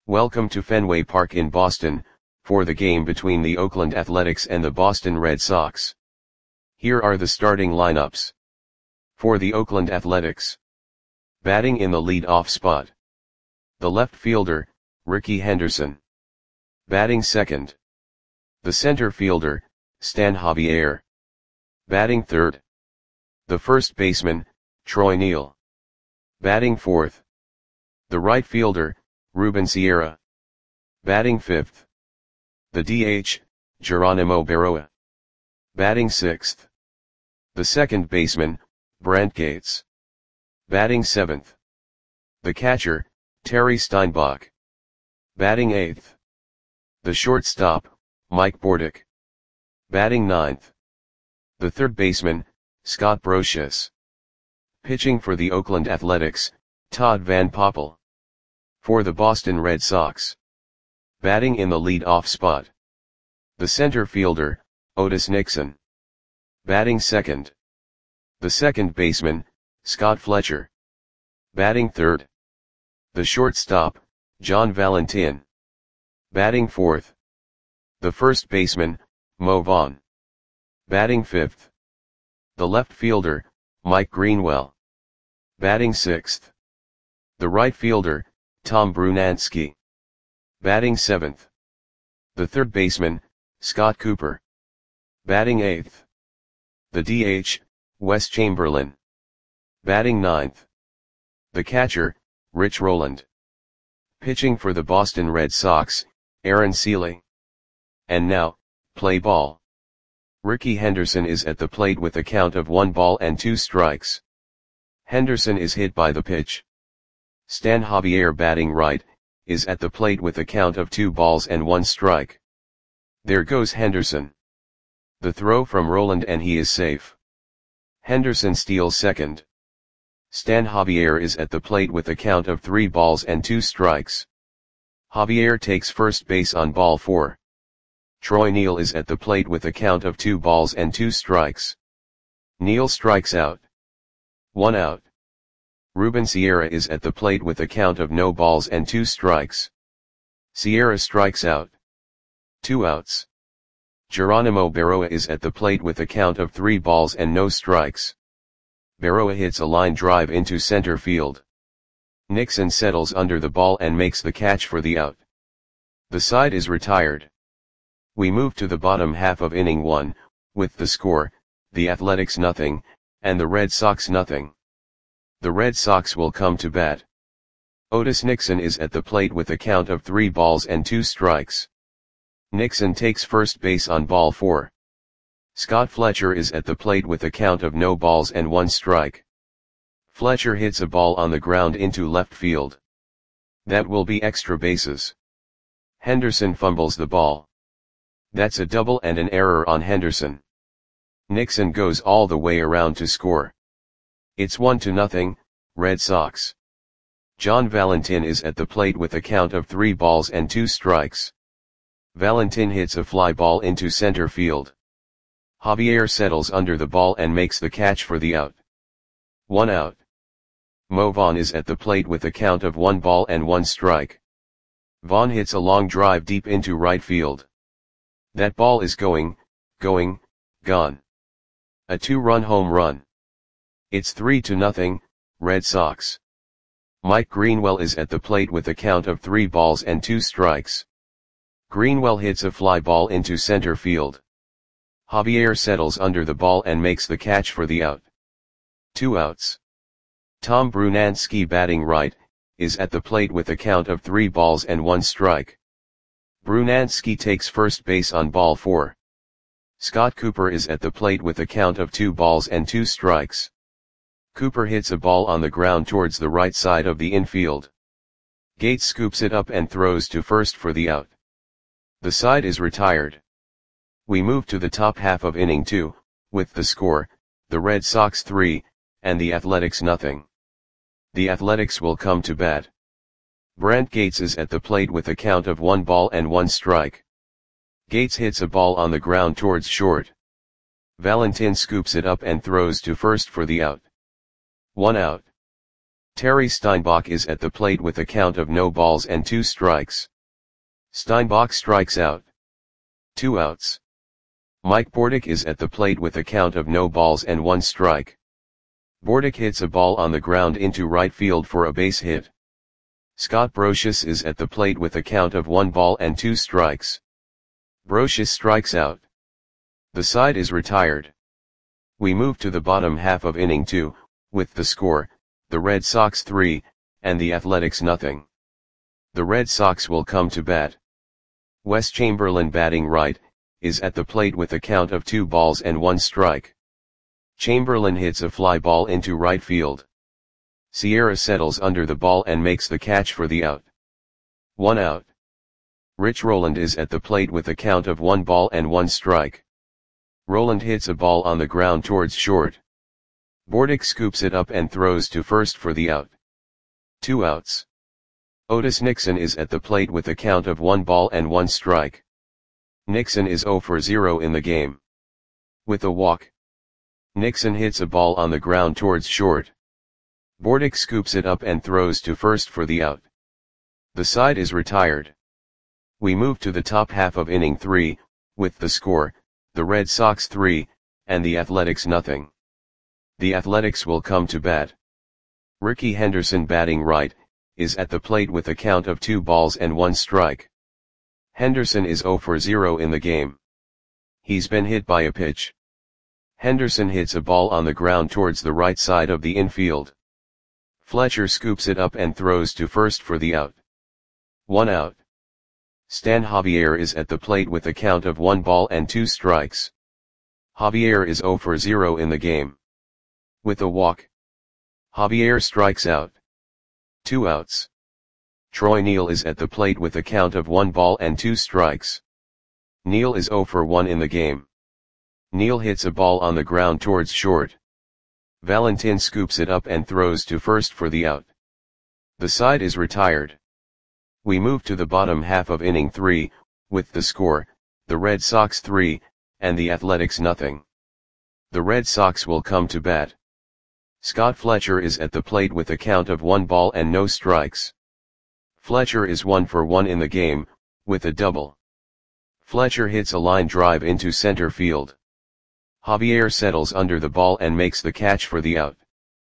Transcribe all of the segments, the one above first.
Welcome to Fenway Park in Boston, for the game between the Oakland Athletics and the Boston Red Sox. Here are the starting lineups. For the Oakland Athletics. Batting in the lead-off spot. The left fielder, Rickey Henderson. Batting second. The center fielder, Stan Javier. Batting third. The first baseman, Troy Neal. Batting fourth. The right fielder, Ruben Sierra. Batting fifth. The DH, Geronimo Berroa. Batting sixth. The second baseman, Brent Gates. Batting seventh. The catcher, Terry Steinbach. Batting eighth. The shortstop, Mike Bordick. Batting ninth. The third baseman, Scott Brosius. Pitching for the Oakland Athletics, Todd Van Poppel. For the Boston Red Sox. Batting in the lead-off spot. The center fielder, Otis Nixon. Batting second. The second baseman, Scott Fletcher. Batting third. The shortstop, John Valentin. Batting fourth. The first baseman, Mo Vaughn. Batting fifth. The left fielder, Mike Greenwell. Batting sixth. The right fielder, Tom Brunansky. Batting seventh. The third baseman, Scott Cooper. Batting eighth. The DH, Wes Chamberlain. Batting ninth. The catcher, Rich Rowland. Pitching for the Boston Red Sox, Aaron Seeley. And now, play ball. Rickey Henderson is at the plate with a count of 1-2. Henderson is hit by the pitch. Stan Javier, batting right, is at the plate with a count of 2-1. There goes Henderson. The throw from Rowland and he is safe. Henderson steals second. Stan Javier is at the plate with a count of 3-2. Javier takes first base on ball 4. Troy Neal is at the plate with a count of 2-2. Neal strikes out. 1 out. Ruben Sierra is at the plate with a count of 0-2. Sierra strikes out. 2 outs. Geronimo Berroa is at the plate with a count of 3-0. Berroa hits a line drive into center field. Nixon settles under the ball and makes the catch for the out. The side is retired. We move to the bottom half of inning 1, with the score, the Athletics 0, and the Red Sox 0. The Red Sox will come to bat. Otis Nixon is at the plate with a count of 3-2. Nixon takes first base on ball 4. Scott Fletcher is at the plate with a count of 0-1. Fletcher hits a ball on the ground into left field. That will be extra bases. Henderson fumbles the ball. That's a double and an error on Henderson. Nixon goes all the way around to score. It's 1-0, Red Sox. John Valentin is at the plate with a count of 3-2. Valentin hits a fly ball into center field. Javier settles under the ball and makes the catch for the out. 1 out. Mo Vaughn is at the plate with a count of 1-1. Vaughn hits a long drive deep into right field. That ball is gone. A 2-run home run. It's 3-0, Red Sox. Mike Greenwell is at the plate with a count of 3-2. Greenwell hits a fly ball into center field. Javier settles under the ball and makes the catch for the out. 2 outs. Tom Brunansky, batting right, is at the plate with a count of 3-1. Brunansky takes first base on ball 4. Scott Cooper is at the plate with a count of 2-2. Cooper hits a ball on the ground towards the right side of the infield. Gates scoops it up and throws to first for the out. The side is retired. We move to the top half of inning 2, with the score, the Red Sox 3, and the Athletics 0. The Athletics will come to bat. Brent Gates is at the plate with a count of 1-1. Gates hits a ball on the ground towards short. Valentin scoops it up and throws to first for the out. 1 out. Terry Steinbach is at the plate with a count of no balls and 2 strikes. Steinbach strikes out. 2 outs. Mike Bordick is at the plate with a count of no balls and 1 strike. Bordick hits a ball on the ground into right field for a base hit. Scott Brosius is at the plate with a count of 1 ball and 2 strikes. Brosius strikes out. The side is retired. We move to the bottom half of inning 2, with the score, the Red Sox 3, and the Athletics nothing. The Red Sox will come to bat. Wes Chamberlain, batting right, is at the plate with a count of 2 balls and 1 strike. Chamberlain hits a fly ball into right field. Sierra settles under the ball and makes the catch for the out. 1 out. Rich Rowland is at the plate with a count of 1 ball and 1 strike. Rowland hits a ball on the ground towards short. Bordick scoops it up and throws to first for the out. 2 outs. Otis Nixon is at the plate with a count of 1 ball and 1 strike. Nixon is 0 for 0 in the game. With a walk, Nixon hits a ball on the ground towards short. Bordick scoops it up and throws to first for the out. The side is retired. We move to the top half of inning 3, with the score, the Red Sox 3, and the Athletics nothing. The Athletics will come to bat. Rickey Henderson, batting right, is at the plate with a count of 2 balls and 1 strike. Henderson is 0 for 0 in the game. He's been hit by a pitch. Henderson hits a ball on the ground towards the right side of the infield. Fletcher scoops it up and throws to first for the out. 1 out. Stan Javier is at the plate with a count of 1 ball and 2 strikes. Javier is 0 for 0 in the game. With a walk, Javier strikes out. 2 outs. Troy Neal is at the plate with a count of 1 ball and 2 strikes. Neal is 0 for 1 in the game. Neal hits a ball on the ground towards short. Valentin scoops it up and throws to first for the out. The side is retired. We move to the bottom half of inning 3, with the score, the Red Sox 3, and the Athletics nothing. The Red Sox will come to bat. Scott Fletcher is at the plate with a count of 1 ball and no strikes. Fletcher is 1 for 1 in the game, with a double. Fletcher hits a line drive into center field. Javier settles under the ball and makes the catch for the out.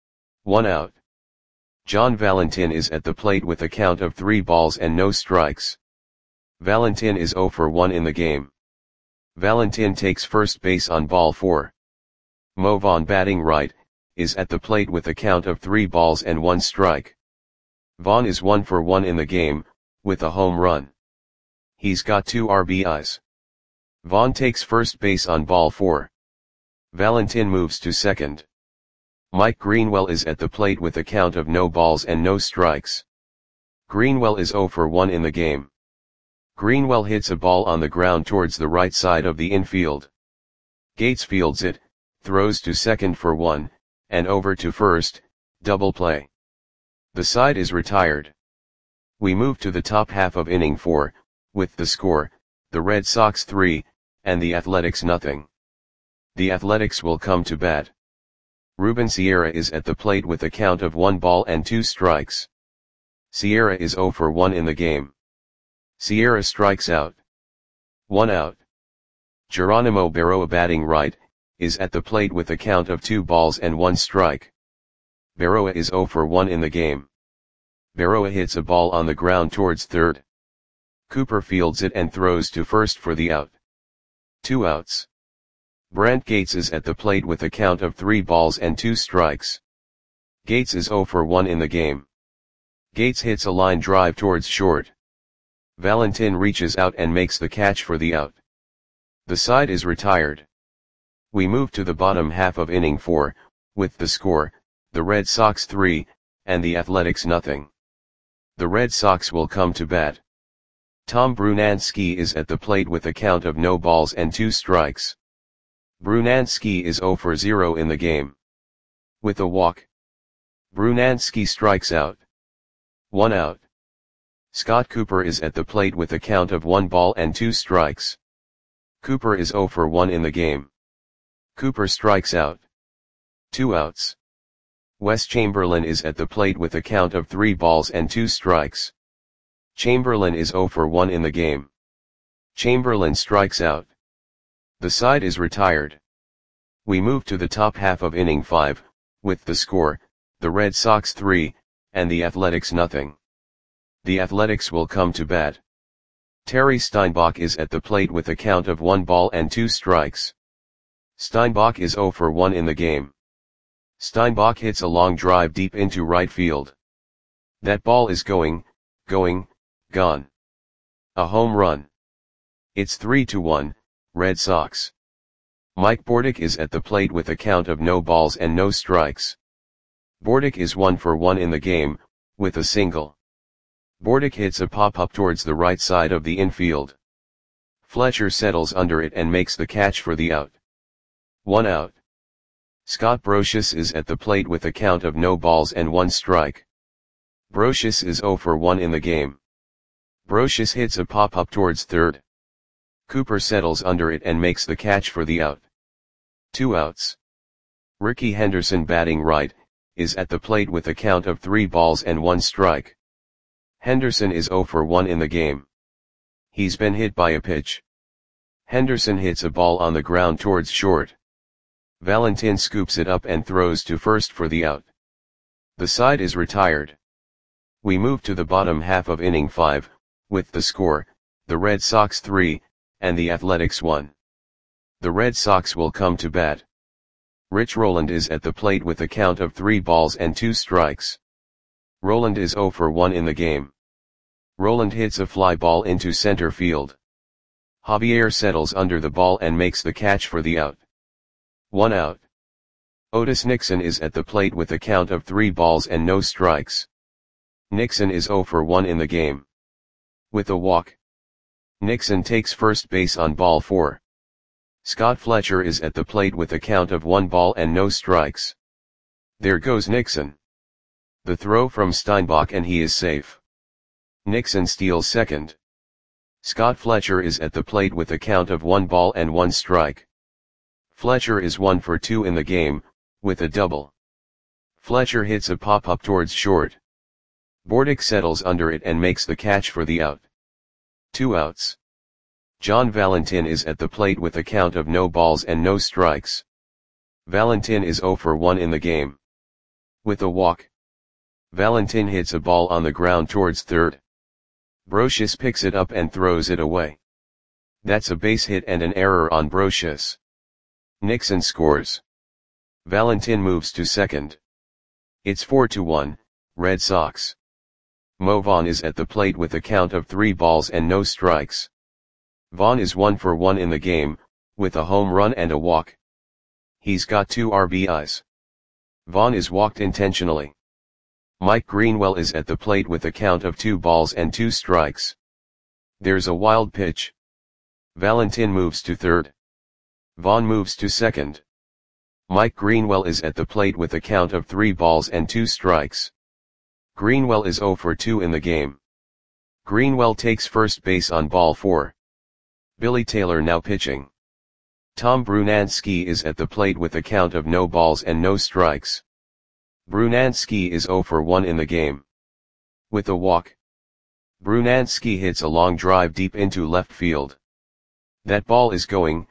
1 out. John Valentin is at the plate with a count of 3 balls and no strikes. Valentin is 0 for 1 in the game. Valentin takes first base on ball 4. Mo Vaughn, batting right, is at the plate with a count of 3 balls and 1 strike. Vaughn is 1 for 1 in the game, with a home run. He's got 2 RBIs. Vaughn takes first base on ball 4. Valentin moves to second. Mike Greenwell is at the plate with a count of no balls and no strikes. Greenwell is 0 for 1 in the game. Greenwell hits a ball on the ground towards the right side of the infield. Gates fields it, throws to second for 1, and over to first, double play. The side is retired. We move to the top half of inning 4, with the score, the Red Sox 3, and the Athletics nothing. The Athletics will come to bat. Ruben Sierra is at the plate with a count of 1 ball and 2 strikes. Sierra is 0 for 1 in the game. Sierra strikes out. 1 out. Geronimo Berroa, batting right, is at the plate with a count of 2 balls and 1 strike. Berroa is 0 for 1 in the game. Berroa hits a ball on the ground towards third. Cooper fields it and throws to first for the out. 2 outs. Brant Gates is at the plate with a count of 3 balls and 2 strikes. Gates is 0 for 1 in the game. Gates hits a line drive towards short. Valentin reaches out and makes the catch for the out. The side is retired. We move to the bottom half of inning 4, with the score, the Red Sox 3, and the Athletics nothing. The Red Sox will come to bat. Tom Brunansky is at the plate with a count of no balls and 2 strikes. Brunansky is 0 for 0 in the game. With a walk, Brunansky strikes out. 1 out. Scott Cooper is at the plate with a count of 1 ball and 2 strikes. Cooper is 0 for 1 in the game. Cooper strikes out. 2 outs. Wes Chamberlain is at the plate with a count of 3 balls and 2 strikes. Chamberlain is 0 for 1 in the game. Chamberlain strikes out. The side is retired. We move to the top half of inning 5, with the score, the Red Sox 3, and the Athletics nothing. The Athletics will come to bat. Terry Steinbach is at the plate with a count of 1 ball and 2 strikes. Steinbach is 0 for 1 in the game. Steinbach hits a long drive deep into right field. That ball is gone. A home run. It's 3-1, Red Sox. Mike Bordick is at the plate with a count of no balls and no strikes. Bordick is 1 for 1 in the game, with a single. Bordick hits a pop-up towards the right side of the infield. Fletcher settles under it and makes the catch for the out. 1 out. Scott Brosius is at the plate with a count of no balls and 1 strike. Brosius is 0 for 1 in the game. Brosius hits a pop-up towards third. Cooper settles under it and makes the catch for the out. 2 outs. Rickey Henderson, batting right, is at the plate with a count of 3 balls and 1 strike. Henderson is 0 for 1 in the game. He's been hit by a pitch. Henderson hits a ball on the ground towards short. Valentin scoops it up and throws to first for the out. The side is retired. We move to the bottom half of inning 5, with the score, the Red Sox 3, and the Athletics 1. The Red Sox will come to bat. Rich Rowland is at the plate with a count of 3 balls and 2 strikes. Rowland is 0 for 1 in the game. Rowland hits a fly ball into center field. Javier settles under the ball and makes the catch for the out. 1 out. Otis Nixon is at the plate with a count of 3 balls and no strikes. Nixon is 0 for 1 in the game. With a walk. Nixon takes first base on ball 4. Scott Fletcher is at the plate with a count of 1 ball and no strikes. There goes Nixon. The throw from Steinbach and he is safe. Nixon steals second. Scott Fletcher is at the plate with a count of 1 ball and 1 strike. Fletcher is 1 for 2 in the game, with a double. Fletcher hits a pop-up towards short. Bordick settles under it and makes the catch for the out. 2 outs. John Valentin is at the plate with a count of no balls and no strikes. Valentin is 0 for 1 in the game. With a walk. Valentin hits a ball on the ground towards third. Brosius picks it up and throws it away. That's a base hit and an error on Brosius. Nixon scores. Valentin moves to second. It's 4-1, Red Sox. Mo Vaughn is at the plate with a count of 3 balls and no strikes. Vaughn is 1 for 1 in the game, with a home run and a walk. He's got 2 RBIs. Vaughn is walked intentionally. Mike Greenwell is at the plate with a count of 2 balls and 2 strikes. There's a wild pitch. Valentin moves to third. Vaughn moves to second. Mike Greenwell is at the plate with a count of 3 balls and 2 strikes. Greenwell is 0 for 2 in the game. Greenwell takes first base on ball 4. Billy Taylor now pitching. Tom Brunansky is at the plate with a count of no balls and no strikes. Brunansky is 0 for 1 in the game. With a walk. Brunansky hits a long drive deep into left field. That ball is gone.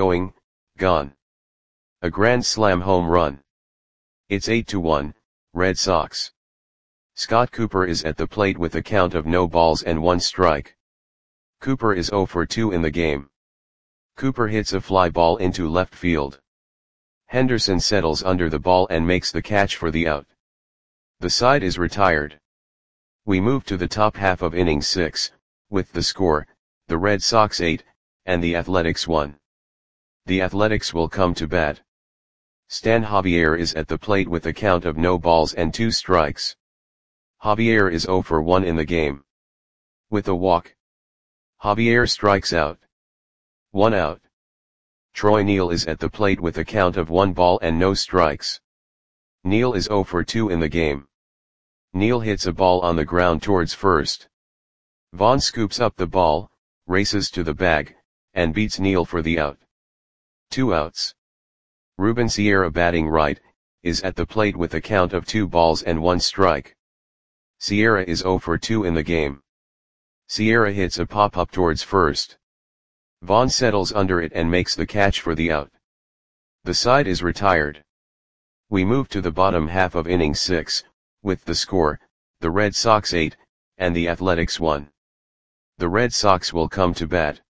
A grand slam home run. It's 8-1, Red Sox. Scott Cooper is at the plate with a count of no balls and 1 strike. Cooper is 0 for 2 in the game. Cooper hits a fly ball into left field. Henderson settles under the ball and makes the catch for the out. The side is retired. We move to the top half of inning 6, with the score, the Red Sox 8, and the Athletics 1. The Athletics will come to bat. Stan Javier is at the plate with a count of no balls and 2 strikes. Javier is 0 for 1 in the game. With a walk. Javier strikes out. 1 out. Troy Neal is at the plate with a count of 1 ball and no strikes. Neal is 0 for 2 in the game. Neal hits a ball on the ground towards first. Vaughn scoops up the ball, races to the bag, and beats Neal for the out. 2 outs. Ruben Sierra, batting right, is at the plate with a count of 2 balls and 1 strike. Sierra is 0 for 2 in the game. Sierra hits a pop-up towards first. Vaughn settles under it and makes the catch for the out. The side is retired. We move to the bottom half of inning 6, with the score, the Red Sox 8, and the Athletics 1. The Red Sox will come to bat.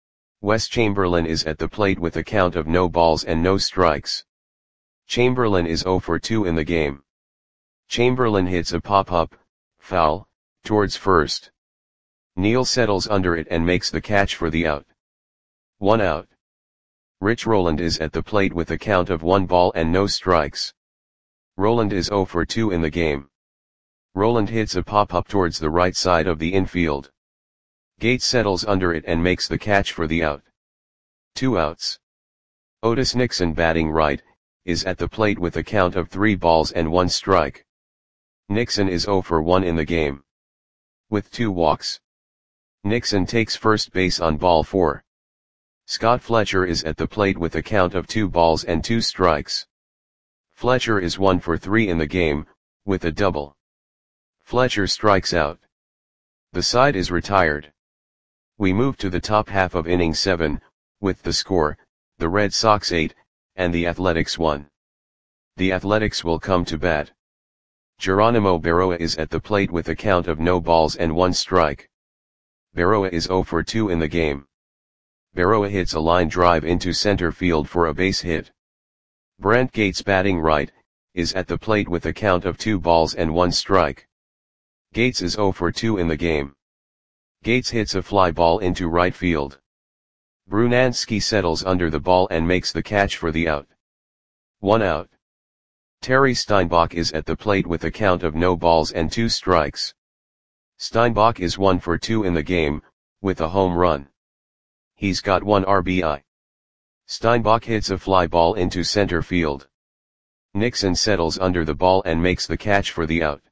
Wes Chamberlain is at the plate with a count of no balls and no strikes. Chamberlain is 0 for 2 in the game. Chamberlain hits a pop-up, foul, towards first. Neal settles under it and makes the catch for the out. 1 out. Rich Rowland is at the plate with a count of 1 ball and no strikes. Rowland is 0 for 2 in the game. Rowland hits a pop-up towards the right side of the infield. Gates settles under it and makes the catch for the out. 2 outs. Otis Nixon, batting right, is at the plate with a count of 3 balls and 1 strike. Nixon is 0 for 1 in the game. With 2 walks. Nixon takes first base on ball 4. Scott Fletcher is at the plate with a count of 2 balls and 2 strikes. Fletcher is 1 for 3 in the game, with a double. Fletcher strikes out. The side is retired. We move to the top half of inning 7, with the score, the Red Sox 8, and the Athletics 1. The Athletics will come to bat. Geronimo Berroa is at the plate with a count of no balls and 1 strike. Berroa is 0 for 2 in the game. Berroa hits a line drive into center field for a base hit. Brent Gates, batting right, is at the plate with a count of 2 balls and 1 strike. Gates is 0 for 2 in the game. Gates hits a fly ball into right field. Brunansky settles under the ball and makes the catch for the out. 1 out. Terry Steinbach is at the plate with a count of no balls and 2 strikes. Steinbach is 1 for 2 in the game, with a home run. He's got 1 RBI. Steinbach hits a fly ball into center field. Nixon settles under the ball and makes the catch for the out.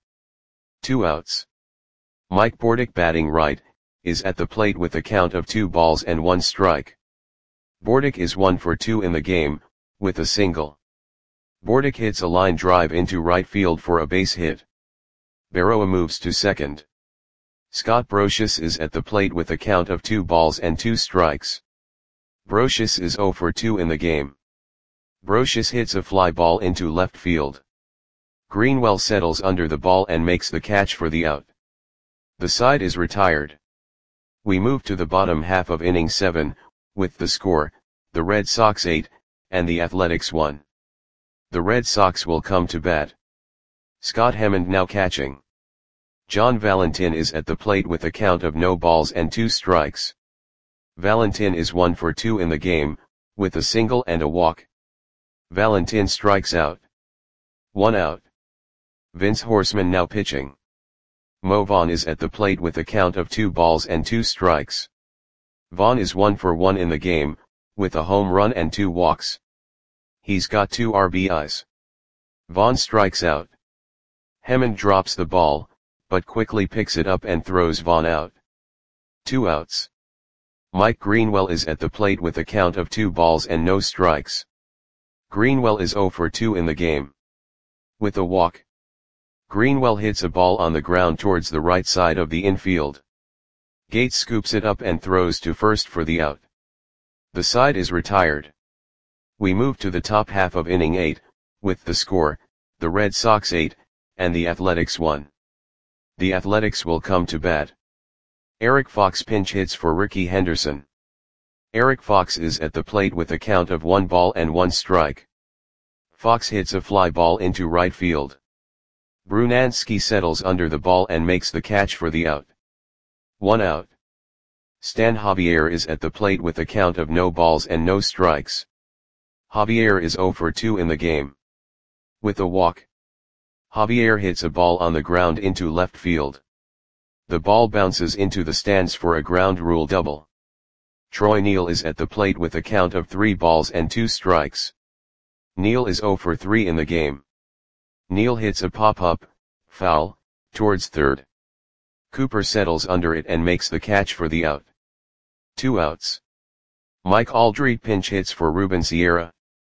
2 outs. Mike Bordick, batting right, is at the plate with a count of 2 balls and 1 strike. Bordick is 1 for 2 in the game, with a single. Bordick hits a line drive into right field for a base hit. Berroa moves to second. Scott Brosius is at the plate with a count of 2 balls and 2 strikes. Brosius is 0 for 2 in the game. Brosius hits a fly ball into left field. Greenwell settles under the ball and makes the catch for the out. The side is retired. We move to the bottom half of inning 7, with the score, the Red Sox 8, and the Athletics 1. The Red Sox will come to bat. Scott Hammond now catching. John Valentin is at the plate with a count of no balls and 2 strikes. Valentin is 1 for 2 in the game, with a single and a walk. Valentin strikes out. 1 out. Vince Horseman now pitching. Mo Vaughn is at the plate with a count of 2 balls and 2 strikes. Vaughn is 1 for 1 in the game, with a home run and 2 walks. He's got 2 RBIs. Vaughn strikes out. Hammond drops the ball, but quickly picks it up and throws Vaughn out. 2 outs. Mike Greenwell is at the plate with a count of 2 balls and no strikes. Greenwell is 0 for 2 in the game. With a walk. Greenwell hits a ball on the ground towards the right side of the infield. Gates scoops it up and throws to first for the out. The side is retired. We move to the top half of inning 8, with the score, the Red Sox 8, and the Athletics 1. The Athletics will come to bat. Eric Fox pinch hits for Ricky Henderson. Eric Fox is at the plate with a count of 1 ball and 1 strike. Fox hits a fly ball into right field. Brunansky settles under the ball and makes the catch for the out. 1 out. Stan Javier is at the plate with a count of no balls and no strikes. Javier is 0 for 2 in the game. With a walk. Javier hits a ball on the ground into left field. The ball bounces into the stands for a ground rule double. Troy Neal is at the plate with a count of 3 balls and 2 strikes. Neal is 0 for 3 in the game. Neal hits a pop-up, foul, towards third. Cooper settles under it and makes the catch for the out. 2 outs. Mike Aldrete pinch hits for Ruben Sierra.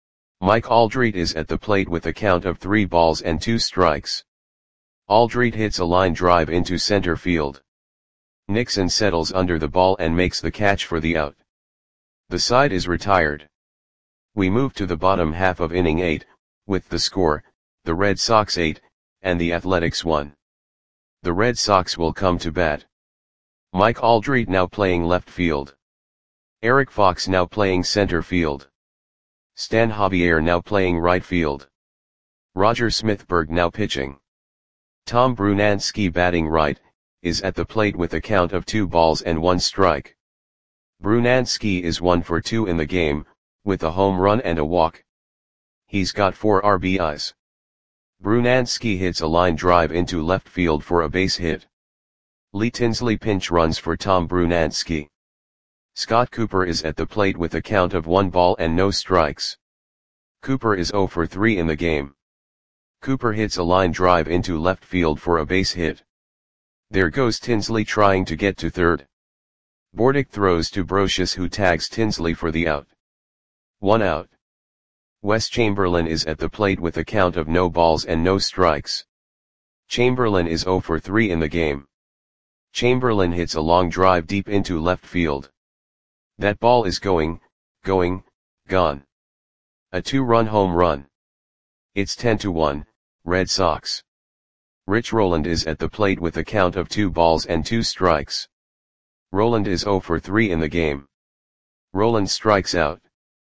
Mike Aldrete is at the plate with a count of 3 balls and 2 strikes. Aldrete hits a line drive into center field. Nixon settles under the ball and makes the catch for the out. The side is retired. We move to the bottom half of inning 8, with the score, the Red Sox 8, and the Athletics 1. The Red Sox will come to bat. Mike Aldrete now playing left field. Eric Fox now playing center field. Stan Javier now playing right field. Roger Smithberg now pitching. Tom Brunansky batting right, is at the plate with a count of 2 balls and 1 strike. Brunansky is 1 for 2 in the game, with a home run and a walk. He's got 4 RBIs. Brunansky hits a line drive into left field for a base hit. Lee Tinsley pinch runs for Tom Brunansky. Scott Cooper is at the plate with a count of 1 ball and no strikes. Cooper is 0 for 3 in the game. Cooper hits a line drive into left field for a base hit. There goes Tinsley trying to get to third. Bordick throws to Brocious, who tags Tinsley for the out. 1 out. Wes Chamberlain is at the plate with a count of no balls and no strikes. Chamberlain is 0 for 3 in the game. Chamberlain hits a long drive deep into left field. That ball is gone. A 2-run home run. It's 10-1, Red Sox. Rich Rowland is at the plate with a count of 2 balls and 2 strikes. Rowland is 0 for 3 in the game. Rowland strikes out.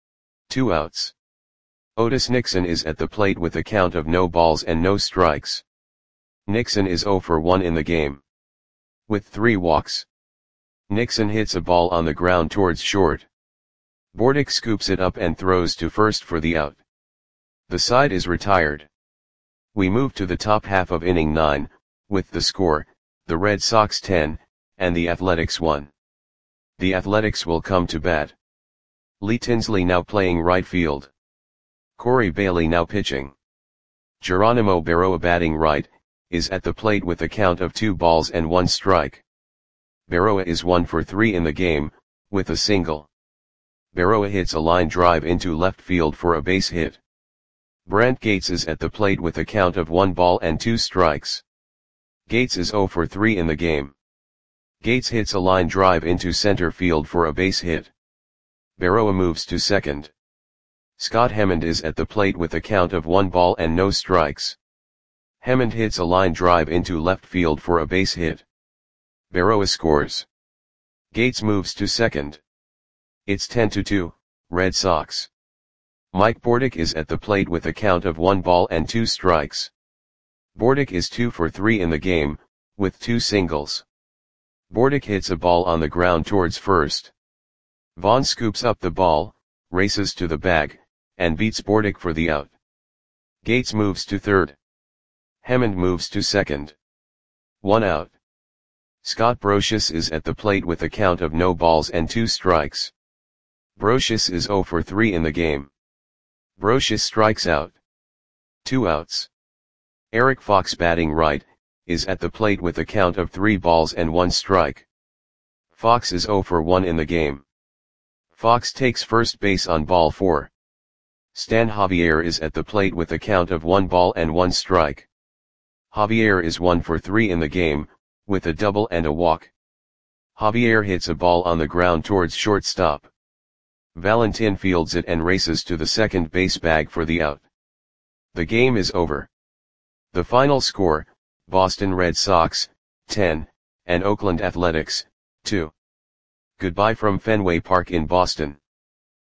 2 outs. Otis Nixon is at the plate with a count of no balls and no strikes. Nixon is 0 for 1 in the game. With 3 walks. Nixon hits a ball on the ground towards short. Bordick scoops it up and throws to first for the out. The side is retired. We move to the top half of inning 9, with the score, the Red Sox 10, and the Athletics 1. The Athletics will come to bat. Lee Tinsley now playing right field. Corey Bailey now pitching. Geronimo Berroa batting right, is at the plate with a count of 2 balls and 1 strike. Berroa is 1 for 3 in the game, with a single. Berroa hits a line drive into left field for a base hit. Brant Gates is at the plate with a count of 1 ball and 2 strikes. Gates is 0 for 3 in the game. Gates hits a line drive into center field for a base hit. Berroa moves to second. Scott Hammond is at the plate with a count of 1 ball and no strikes. Hammond hits a line drive into left field for a base hit. Berroa scores. Gates moves to second. It's 10-2, Red Sox. Mike Bordick is at the plate with a count of 1 ball and 2 strikes. Bordick is 2 for 3 in the game, with 2 singles. Bordick hits a ball on the ground towards first. Vaughn scoops up the ball, races to the bag, and beats Bordick for the out. Gates moves to third. Hammond moves to second. 1 out. Scott Brocious is at the plate with a count of no balls and 2 strikes. Brocious is 0 for 3 in the game. Brocious strikes out. 2 outs. Eric Fox batting right, is at the plate with a count of 3 balls and 1 strike. Fox is 0 for 1 in the game. Fox takes first base on ball 4. Stan Javier is at the plate with a count of 1 ball and 1 strike. Javier is 1 for 3 in the game, with a double and a walk. Javier hits a ball on the ground towards shortstop. Valentin fields it and races to the second base bag for the out. The game is over. The final score, Boston Red Sox, 10, and Oakland Athletics, 2. Goodbye from Fenway Park in Boston.